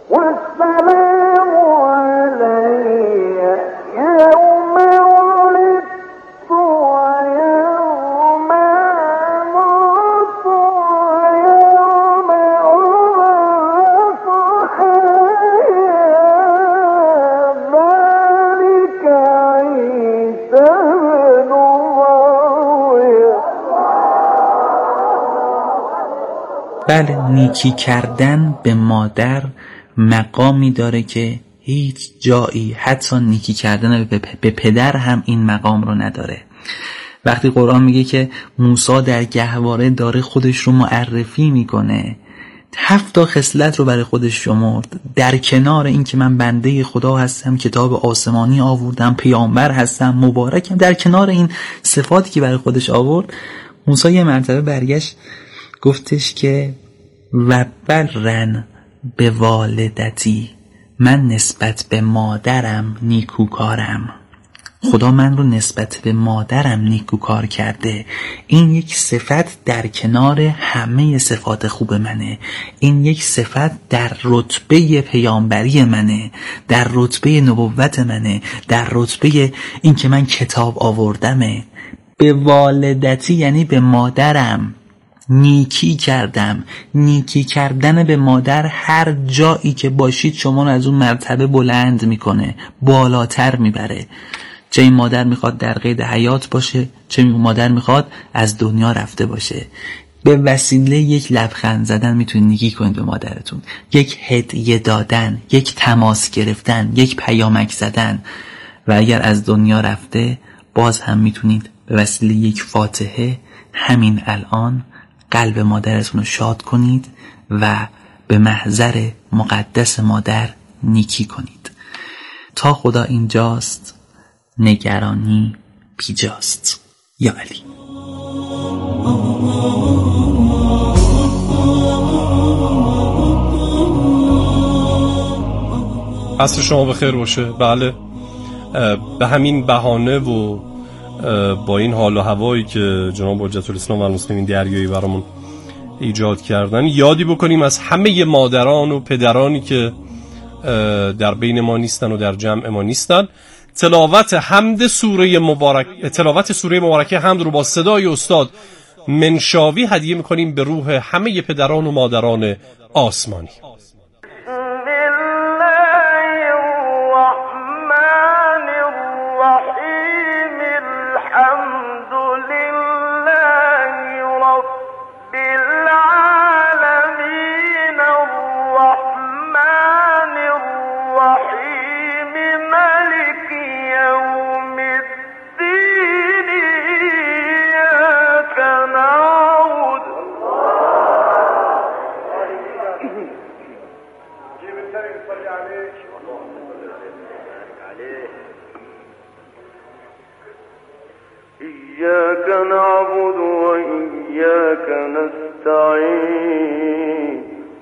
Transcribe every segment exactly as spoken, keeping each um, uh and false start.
والسلام علي يوم ولدت ويوم أموت ويوم أبعث حيا ذلك عيسى بن مريم. بله، نیکی کردن به مادر مقامی داره که هیچ جایی حتی نیکی کردن به پدر هم این مقام رو نداره. وقتی قرآن میگه که موسی در گهواره داره خودش رو معرفی میکنه، هفت تا خصلت رو برای خودش شمرد، در کنار این که من بنده خدا هستم، کتاب آسمانی آوردم، پیامبر هستم، مبارکم، در کنار این صفاتی که برای خودش آورد، موسی یه مرتبه برگشت گفتش که و برن به والدتی، من نسبت به مادرم نیکوکارم. خدا من رو نسبت به مادرم نیکوکار کرده. این یک صفت در کنار همه صفات خوب منه. این یک صفت در رتبه پیامبری منه، در رتبه نبوت منه، در رتبه این که من کتاب آوردمه. به والدتی یعنی به مادرم نیکی کردم. نیکی کردن به مادر هر جایی که باشید شما رو از اون مرتبه بلند میکنه، بالاتر میبره. چه این مادر میخواد در قید حیات باشه، چه این مادر میخواد از دنیا رفته باشه. به وسیله یک لبخند زدن میتونید نیکی کنید به مادرتون، یک هدیه دادن، یک تماس گرفتن، یک پیامک زدن. و اگر از دنیا رفته باز هم میتونید به وسیله یک فاتحه همین الان قلب مادرتون رو شاد کنید و به محضر مقدس مادر نیکی کنید. تا خدا اینجاست نگرانی بیجاست. یا علی. عصر شما بخیر باشه. بله، به همین بهانه و با این حال و هوایی که جناب حجت الاسلام و المسلمین دریایی برامون ایجاد کردن، یادی بکنیم از همه مادران و پدرانی که در بین ما نیستن و در جمع ما نیستن. تلاوت حمد سوره مبارک تلاوت سوره مبارکه حمد رو با صدای استاد منشاوی هدیه میکنیم به روح همه پدران و مادران آسمانی. إياك نعبد وإياك نستعين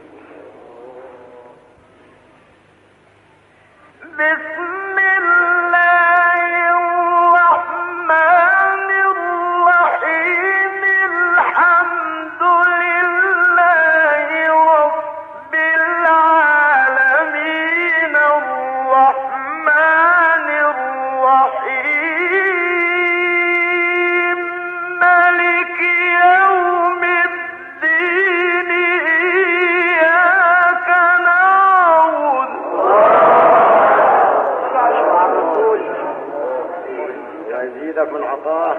بسم الله الرحمن الرحيم الحمد لله رب العالمين الرحمن الرحيم مالك يوم الدين إياك نعبد يزيدك من عطاه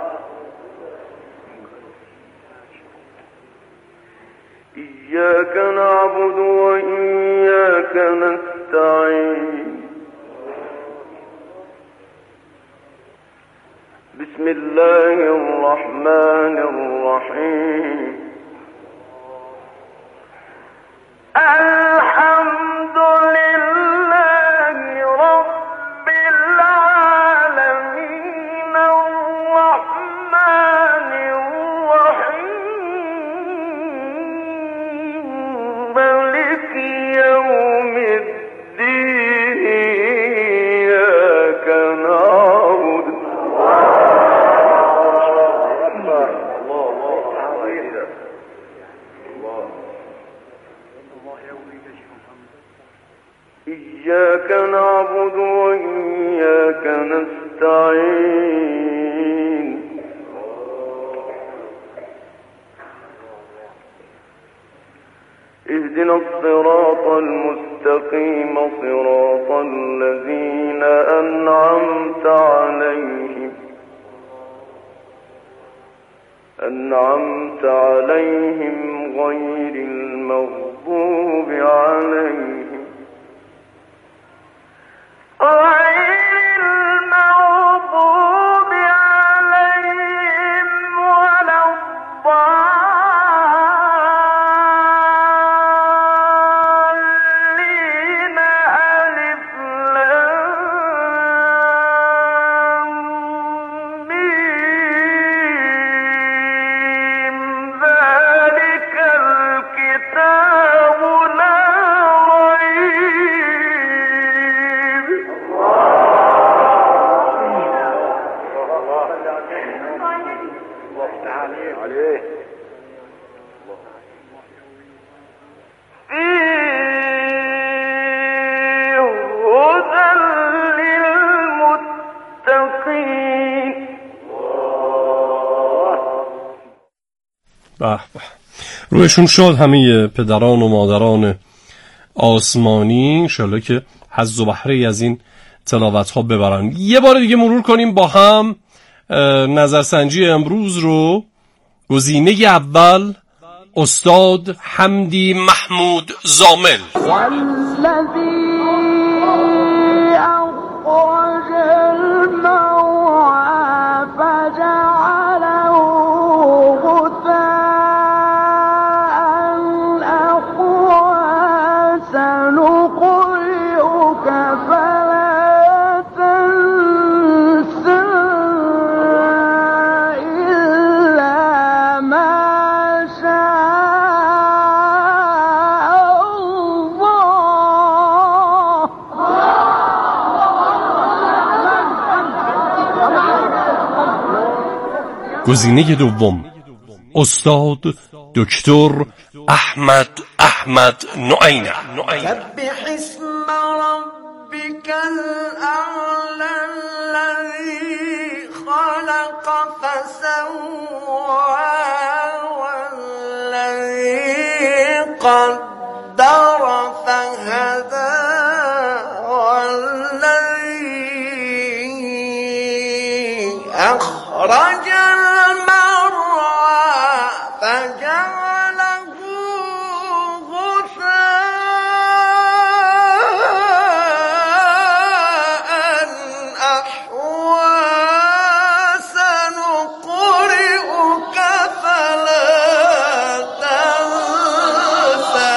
إياك نعبد وإياك نستعين بسم الله الرحمن الرحيم الحمد لله رب العالمين الرحمن الرحيم مالك يوم الدين إياك نعبد الله الله إياك نعبد وإياك نستعين اهدنا الصراط المستقيم صراط الذين أنعمت عليهم أنعمت عليهم غير المغضوب عليهم غير المغضوب عليهم ولا الضالين ألف لام ميم ذلك الكتاب لا ريب عليه فيه هدى للمتقين. به به رویشون شد همه پدران و مادران آسمانی، انشالله که حظ و بهره از این تلاوت ها ببرن. یه بار دیگه مرور کنیم با هم نظرسنجی امروز رو. گزینه اول استاد حمدی محمود زامل. والذي أخرج المرعى فجعله غثاء أحوى سنقرئك فلا تنسى إلا ما شاء الله. گزینه دوم استاد دکتر احمد احمد نعینه. سبح اسم ربك الأعلى الذي خلق فسوى والذي قدر فهدى والذي أخرج المرعى فجعله غثاء أحوى سنقرئك فلا تنسى.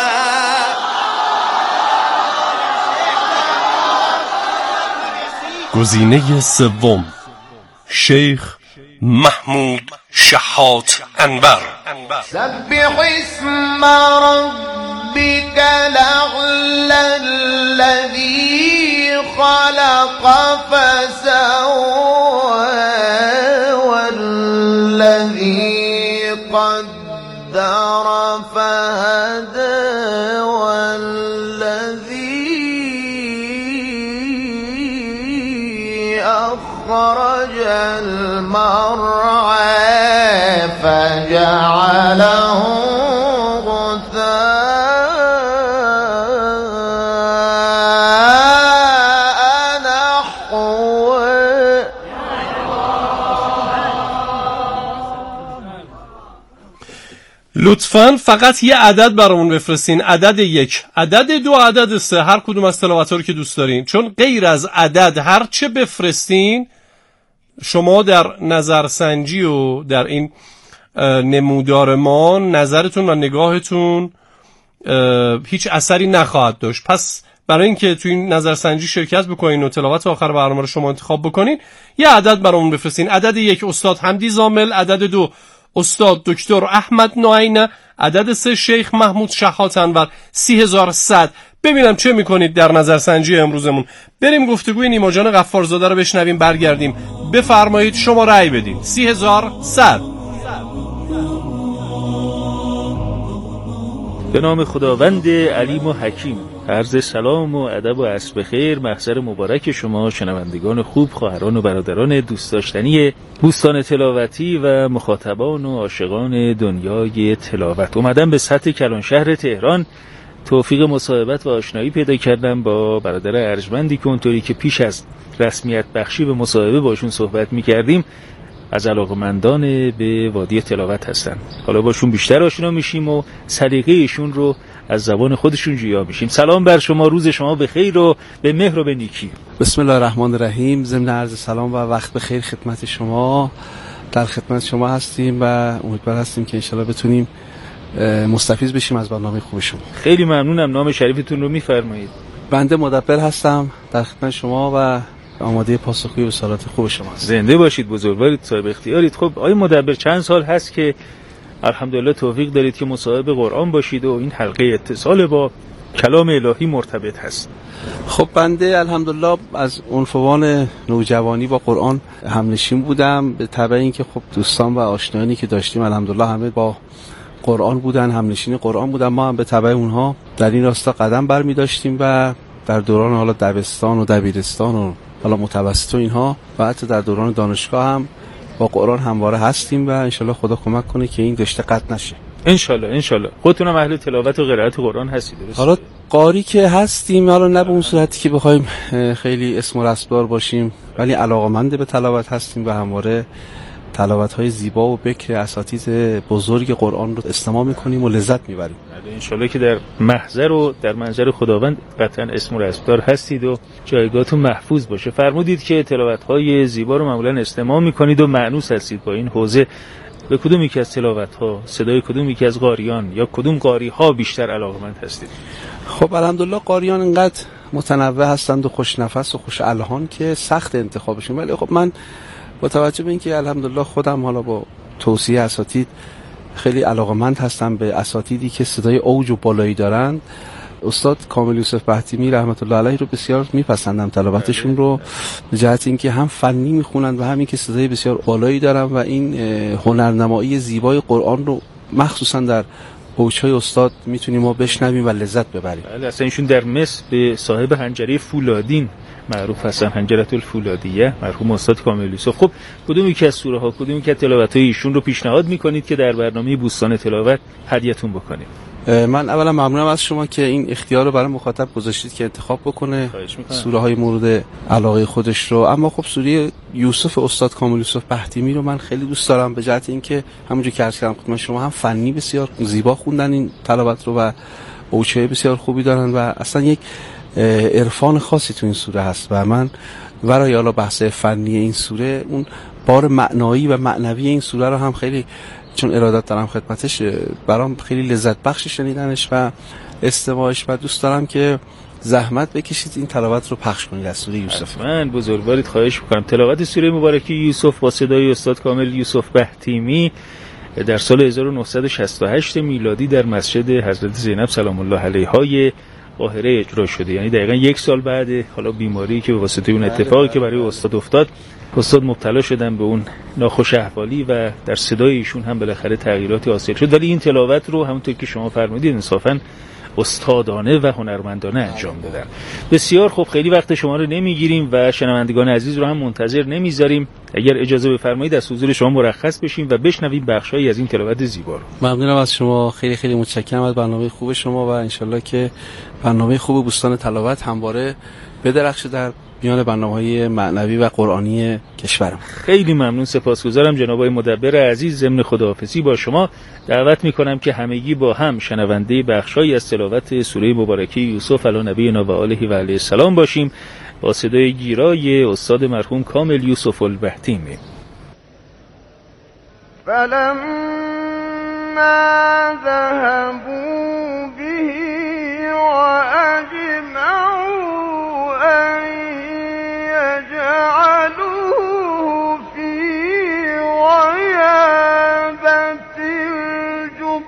گزینه سوم شیخ محمود شحات انور. سبح اسم ربك الأعلى الذي خلق فسوى والذي قدر فهدى والذي أخرج المرعى فجعله غثاء نحوه. لطفاً فقط یه عدد برامون بفرستین، عدد یک، عدد دو، عدد سه، هر کدوم از تلاوت‌ها رو که دوست دارین، چون غیر از عدد هر چه بفرستین شما در نظرسنجی و در این نمودار ما نظرتون و نگاهتون هیچ اثری نخواهد داشت. پس برای اینکه تو این نظرسنجی شرکت بکنین و تلاوت آخر برنامه رو شما انتخاب بکنین یه عدد برامون بفرستین. عدد یک استاد حمدی زامل، عدد دو استاد دکتر احمد نعینه، عدد سه شیخ محمود شحات انور. سی هزار و صد. ببینم چه میکنید در نظرسنجی امروزمون. بریم گفتگوی نیما جان غفارزاده رو بشنویم، برگردیم. بفرمایید شما رأی بدید. سی هزار و صد. به نام خداوند علیم و حکیم. عرض سلام و ادب و عصر بخیر، محضر مبارک شما شنوندگان خوب، خواهران و برادران دوست داشتنی بوستان تلاوتی و مخاطبان و عاشقان دنیای تلاوت. اومدم به سطح کلانشهر تهران، توفیق مصاحبت و آشنایی پیدا کردم با برادر ارجمندی که اونطوری که پیش از رسمیت بخشی به مصاحبه باشون صحبت می‌کردیم از علاقمندان به وادی تلاوت هستن. حالا باشون بیشتر آشنا میشیم و سلیقه ایشون رو از زبان خودشون جویا میشیم. سلام بر شما، روز شما بخیر و به مهر و به نیکی. بسم الله الرحمن الرحیم. ضمن عرض سلام و وقت بخیر خدمت شما. در خدمت شما هستیم و امیدوار هستیم که انشالله بتونیم مستفیض بشیم از برنامه خوب شما. خیلی ممنونم. نام شریفتون رو میفرمایید؟ بنده مدبر هستم، در خدمت شما و آماده پاسخگویی به سوالات خوب شما. زنده باشید، بزرگوارید، صاحب اختیارید. خب آقای مدبر، چند سال هست که الحمدلله توفیق دارید که مصاحب قرآن باشید و این حلقه اتصال با کلام الهی مرتبط هست؟ خب بنده الحمدلله از عنفوان نوجوانی با قرآن همنشین بودم، به تبع اینکه خب دوستان و آشنایانی که داشتیم الحمدلله همه با قرآن بودن، همنشین قرآن بودن. ما هم به تبع اونها در این راستا قدم برمی داشتیم و در دوران حالا دبستان و دبیرستان و حالا متوسط و اینها و حتی در دوران دانشگاه هم با قرآن همواره هستیم و انشالله خدا کمک کنه که این رشته قطع نشه. انشالله انشالله. خودتونم اهل تلاوت و قرائت قرآن هستید؟ حالا قاری که هستیم، حالا نه به اون صورتی که بخوایم خیلی اسم و رسمدار باشیم، ولی علاقه‌مند به تلاوت هستیم و همواره تلاوت‌های زیبا و بکر اساتید بزرگ قرآن رو استماع می‌کنیم و لذت می‌بریم. انشالله که در محضر و در منظر خداوند قطعا اسم و رسمدار هستید و جایگاهتون محفوظ باشه. فرمودید که تلاوت‌های زیبا رو معمولاً استماع می‌کنید و مأنوس هستید با این حوزه. به کدوم یکی از تلاوت‌ها، صدای کدوم یکی از قاریان یا کدوم قاری‌ها بیشتر علاقه‌مند هستید؟ خب الحمدلله قاریان اینقدر متنوع هستند و خوش نفس و خوش الحان که سخت انتخابشون، ولی خب من با توجه به اینکه الحمدلله خودم حالا با توصیه اساتید خیلی علاقه‌مند هستم به اساتیدی که صدای اوج و بالایی دارند، استاد کامل یوسف بهتیمی رحمت الله علیه رو بسیار میپسندم تلاوتشون رو، به جهت اینکه هم فنی میخونند و همین که صدای بسیار بالایی دارن و این هنرنمایی زیبای قرآن رو مخصوصا در اوجهای استاد میتونیم ما بشنویم و لذت ببریم. بله، اصلا ایشون در مصر به صاحب حنجره فولادین معروف هستن، حنجره الفولادیه، مرحوم استاد کامل یوسف. خب کدوم یکی از سوره ها، کدوم یکی از تلاوت‌های ایشون رو پیشنهاد میکنید که در برنامه بوستان تلاوت هدیه‌تون بکنیم؟ من اولا ممنونم از شما که این اختیار رو برای مخاطب گذاشتید که انتخاب بکنه سوره های مورد علاقه خودش رو. اما خب سوره یوسف استاد کامل یوسف بهتیمی رو من خیلی دوست دارم، به جهت اینکه همونجوری که عرض کردم خدمت شما هم فنی بسیار زیبا خوندن این تلاوت رو و اوجه بسیار خوبی دارن و اصلا یک عرفان خاصی تو این سوره هست و من ورای حالا بحث فنی این سوره، اون بار معنایی و معنوی این سوره رو هم خیلی چون ارادت دارم خدمتش، برام خیلی لذت بخش شنیدنش و استماعش و دوست دارم که زحمت بکشید این تلاوت رو پخش کنید از سوره یوسف. من بزرگوارید خواهش می‌کنم. تلاوت سوره مبارکه یوسف با صدای استاد کامل یوسف بهتیمی در سال هزار و نهصد و شصت و هشت میلادی در مسجد حضرت زینب سلام الله علیها قاهره اجرا شده، یعنی دقیقاً یک سال بعد حالا بیماری که به واسطه اون اتفاقی که برای استاد افتاد، استاد مبتلا شدن به اون ناخوش احوالی و در صدای ایشون هم بالاخره تغییراتی حاصل شد. ولی این تلاوت رو همونطور که شما فرمودید انصافاً استادانه و هنرمندانه انجام دادن. بسیار خوب، خیلی وقت شما رو نمیگیریم و شنوندگان عزیز رو هم منتظر نمیذاریم. اگر اجازه بفرمایید از حضور شما مرخص بشیم و بشنویم بخشایی از این تلاوت زیبا رو. ممنونم از شما، خیلی خیلی متشکرم از برنامه خوب شما و انشالله که برنامه خوب بوستان تلاوت همواره بدرخشه در میان برنامه‌های معنوی و قرآنی کشورم. خیلی ممنون، سپاسگزارم جناب آقای مدبر عزیز. ضمن خداحافظی با شما دعوت میکنم که همگی با هم شنونده بخشایی از تلاوت سوره مبارکه یوسف علی نبینا و آله و علیه السلام باشیم با صدای گیرای استاد مرحوم کامل یوسف البهتیمی. فلما ذهبوا به وأجمعوا أن يجعلوه في غيابة الجب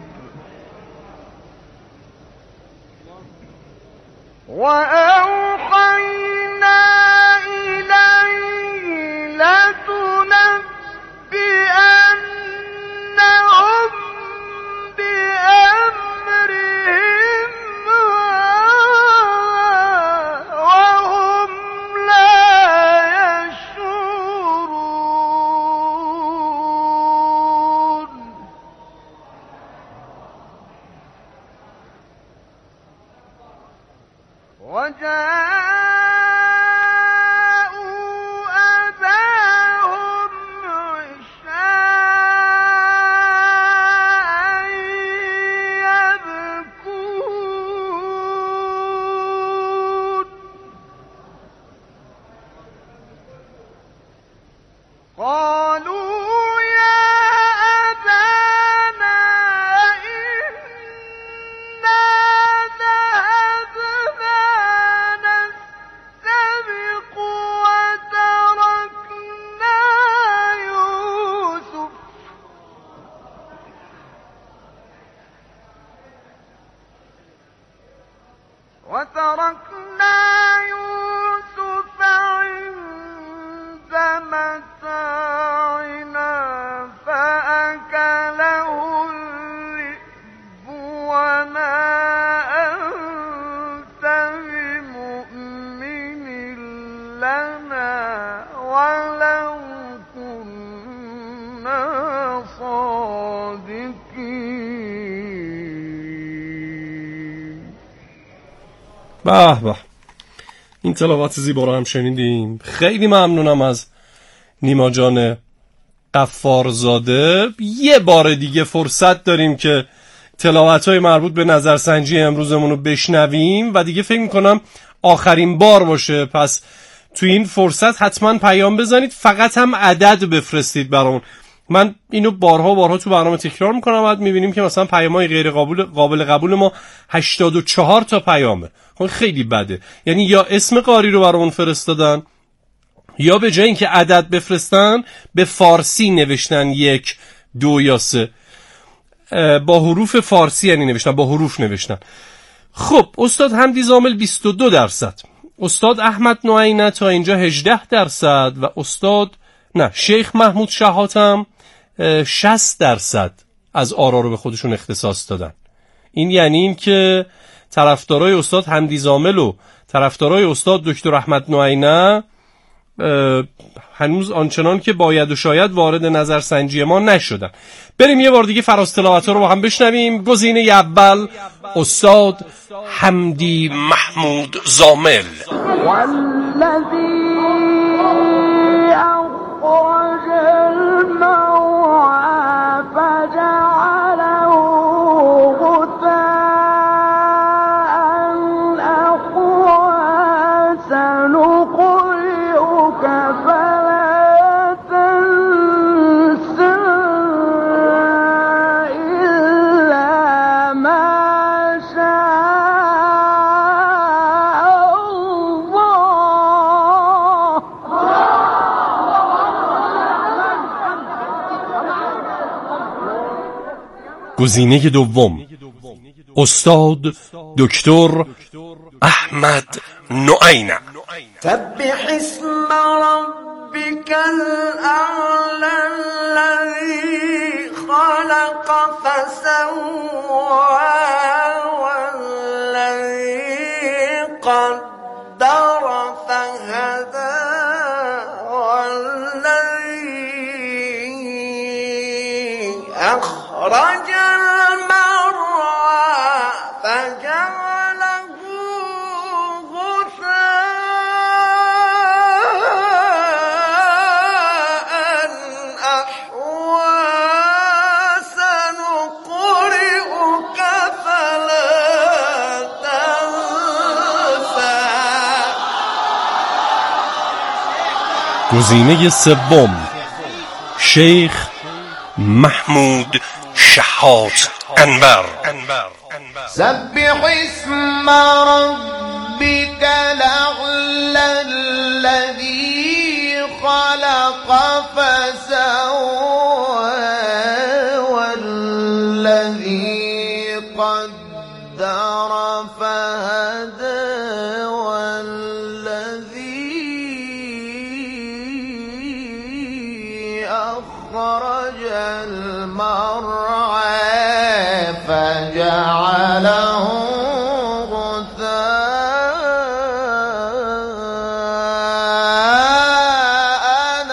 وأوحينا إليه لتنبئنهم بأمرهم به به، این تلاوت زیبا رو هم شنیدیم. خیلی ممنونم از نیما جان غفارزاده. یه بار دیگه فرصت داریم که تلاوت‌های مربوط به نظرسنجی امروزمون رو بشنویم و دیگه فکر می‌کنم آخرین بار باشه. پس تو این فرصت حتما پیام بزنید، فقط هم عدد بفرستید برامون. من اینو بارها بارها تو برنامه تکرار میکنم، بعد میبینیم که مثلا پیام‌های غیر قابل قابل قبول ما هشتاد و چهار تا پیامه. خب خیلی بده. یعنی یا اسم قاری رو برامون فرستادن، یا به جای اینکه عدد بفرستن به فارسی نوشتن یک دو یا سه، با حروف فارسی یعنی نوشتن، با حروف نوشتن. خب استاد حمدی زامل بیست و دو درصد، استاد احمد نوعینه تا اینجا هجده درصد و استاد نه شیخ محمود شهاتم شصت درصد از آرا رو به خودشون اختصاص دادن. این یعنی این که طرفدارای استاد حمدی زامل و طرفدارای استاد دکتر احمد نوعینه هنوز آنچنان که باید و شاید وارد نظرسنجی ما نشدن. بریم یه بار دیگه فراز تلاوت‌ها رو با هم بشنویم. گزینه اول استاد حمدی محمود زامل. والذی أخرج المرعى فجعله غثاء أحوى سنقرئك فلا تنسى إلا ما شاء الله. گزینه دوم استاد دکتر احمد نوعینه. سبح اسم ربك الأعلى الذي خلق فسوى والذي قدر فهدى والذي أخرج المرعى فجعله غثاء أحوى سنقرئك فلا تنسى. گزینه سوم شیخ محمود شهات انور. سبح اسم ربك الأعلى الذي خلق فسوى والذي قدر فهدى والذي أخرج المرعى فجعله غثاء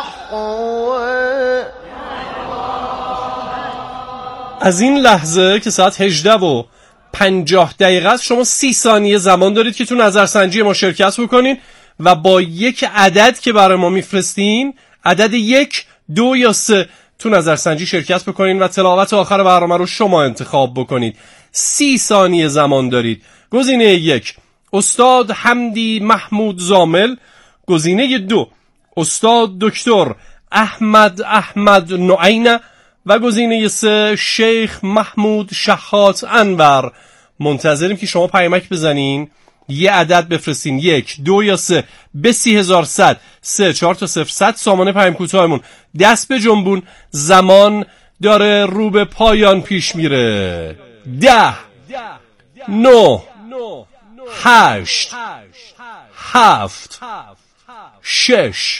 نحوه. از این لحظه که ساعت هجده و پنجاه دقیقه است. شما سی ثانیه زمان دارید که تو نظرسنجی ما شرکت بکنین و با یک عدد که برای ما میفرستین، عدد یک، دو یا سه، تو نظرسنجی شرکت بکنین و تلاوت آخر برنامه رو شما انتخاب بکنید. سی ثانیه زمان دارید. گزینه یک استاد حمدی محمود زامل، گزینه دو استاد دکتر احمد احمد نعینه و گزینه سه شیخ محمود شحات انور. منتظریم که شما پیامک بزنین، یه عدد بفرستین، یک، دو یا سه، به سی هزار صد، سه چهار تا صفر صد. سامانه پیام کوتاهمون دست به جنبون، زمان داره رو به پایان پیش میره. ده، نو، هشت، هفت، شش،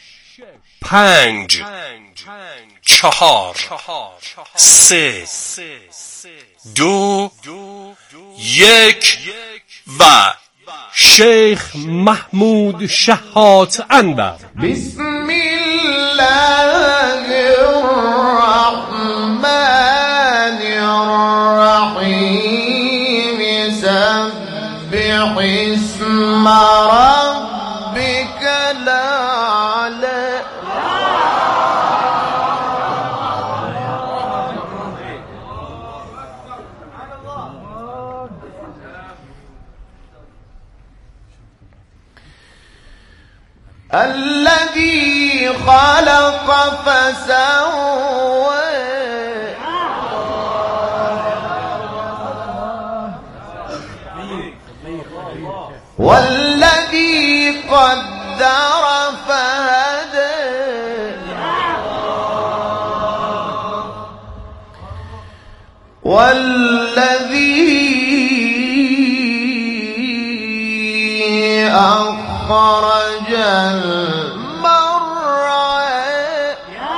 پنج، چهار، سه، دو، یک و شیخ محمود شحات انور. بسم الله الرحمن الرحیم سبح اسم ربک الاعلی. الذي خلق فسوى والذي قدر فهدى والذي أخرج المرعى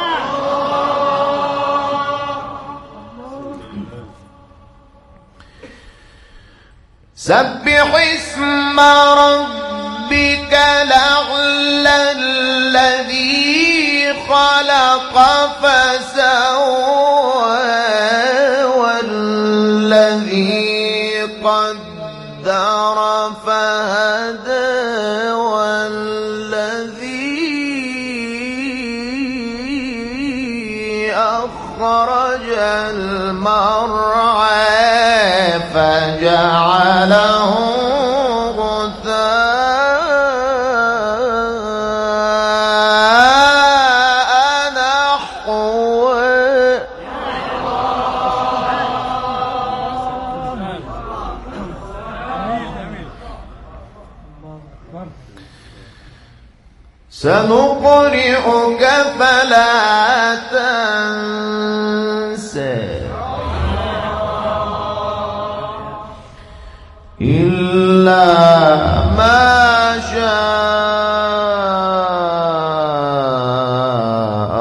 سبح اسم ربك الأعلى الذي خلق فسوى والذي قدر فهدى والذي أخرج المرعى فجعله غثاء نحوه. سنقرئك فلا تنسى إلا ما شاء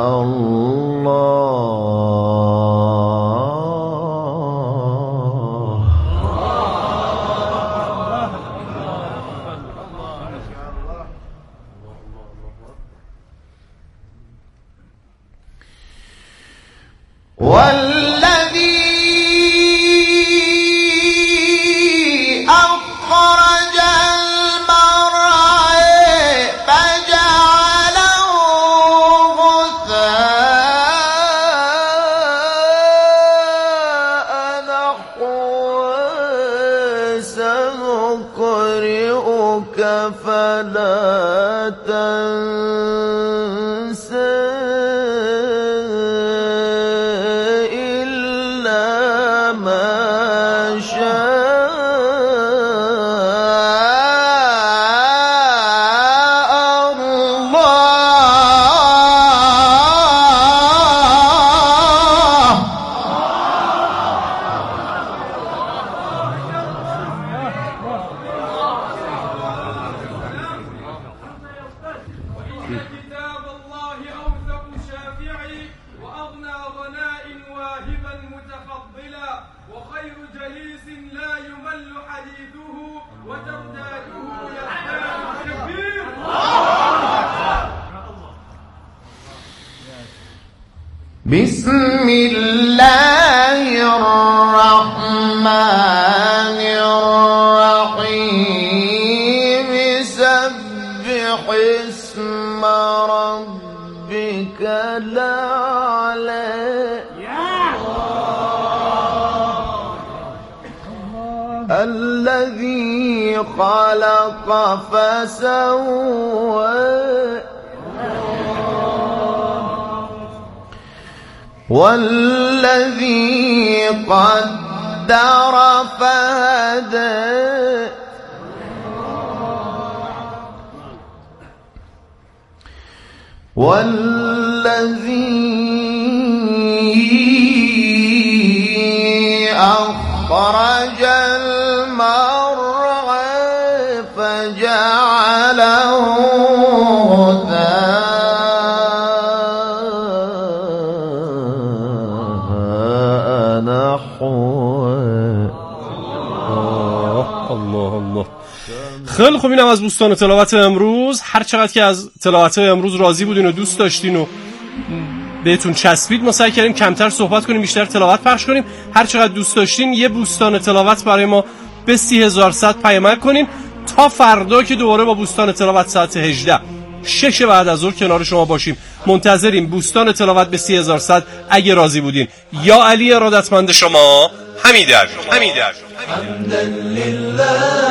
الله. والذي أخرج المرعى فجعله غثاء نحوه سنقرئك فلا تنسى إلا ما شاء الله. كتاب الله أوثق شافعي وأغنى غناء واهبا متفضلا وخير جليس لا يمل حديثه وترداده يزداد التكبير. بسم الله الرحمن بسبح اسم ربك الأعلى الذي خلق فسوى والذي قدر فهدى والذي أخرج المرعى فجعله غثاء نحوه. الله الله. خیلی خوب، اینم از بوستان تلاوت امروز. هر چقدر که از تلاوت امروز راضی بودین و دوست داشتین و بهتون چسبید، ما سعی کردیم کمتر صحبت کنیم، بیشتر تلاوت پخش کنیم. هر چقدر دوست داشتین یه بوستان تلاوت برای ما به سی هزار صد پیامک کنین تا فردا که دوباره با بوستان تلاوت ساعت هجده شش بعد از ظهر کنار شما باشیم. منتظریم بوستان تلاوت به سی هزار صد اگه راضی بودین. یا علی ارادتمند شما، حمیدر حمیدر حمدا لله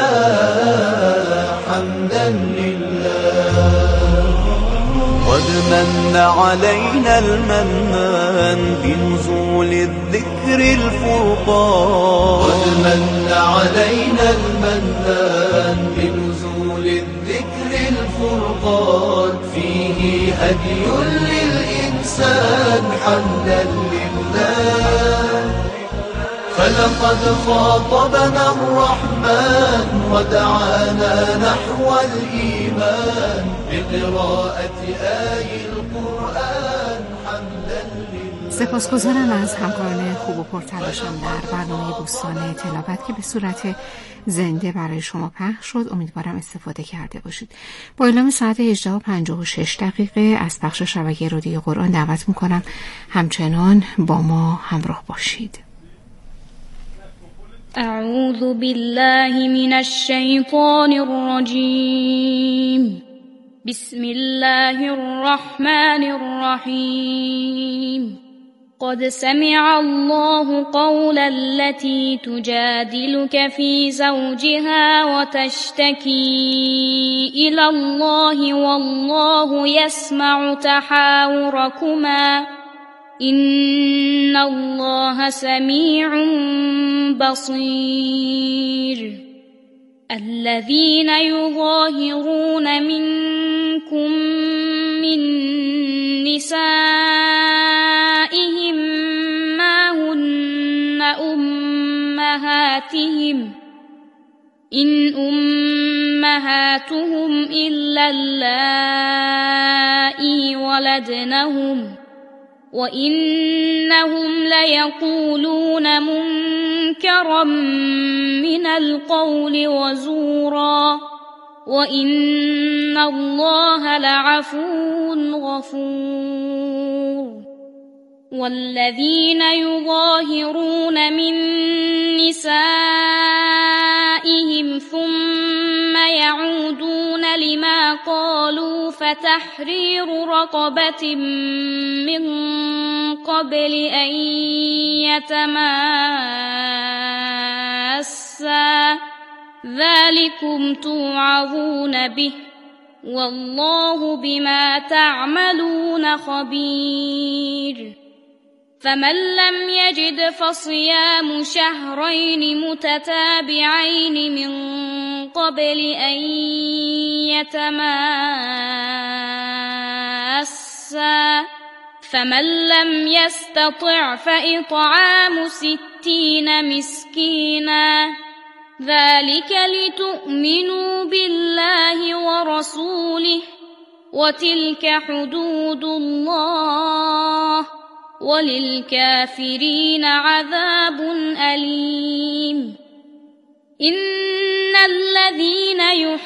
حمدا لله قد من علينا المنان بنزول الذكر الفرقان قد من علينا المنان بنزول الذكر الفرقان فيه هدي للإنسان حمدا لله فلقد خاطبنا الرحمن ودعانا نحو الإيمان بقراءة آي القرآن حمدا لله. سپاسگزارم از همکاران خوب و پرتلاشم در برنامه بوستان تلاوت که به صورت زنده برای شما پخش شد. امیدوارم استفاده کرده باشید. با اعلام ساعت هجده و پنجاه و شش دقیقه از پخش شبکه رادیو قرآن دعوت میکنم همچنان با ما همراه باشید. أعوذ بالله من الشيطان الرجيم بسم الله الرحمن الرحيم قد سمع الله قول التي تجادلك في زوجها وتشتكي إلى الله والله يسمع تحاوركما إن الله سميع بصير الذين يظاهرون منكم من نسائهم ما هن أمهاتهم إن أمهاتهم إلا اللائي ولدنهم وإنهم ليقولون منكرا من القول وزورا وإن الله لعفو غفور والذين يظاهرون من نسائهم ثم يعودون لما قالوا فتحرير رقبة من قبل أن يتماسا ذلكم توعظون به والله بما تعملون خبير فمن لم يجد فصيام شهرين متتابعين من قبل أن يتماسا فمن لم يستطع فإطعام ستين مسكينا ذلك لتؤمنوا بالله ورسوله وتلك حدود الله وللكافرين عذاب أليم إن الذين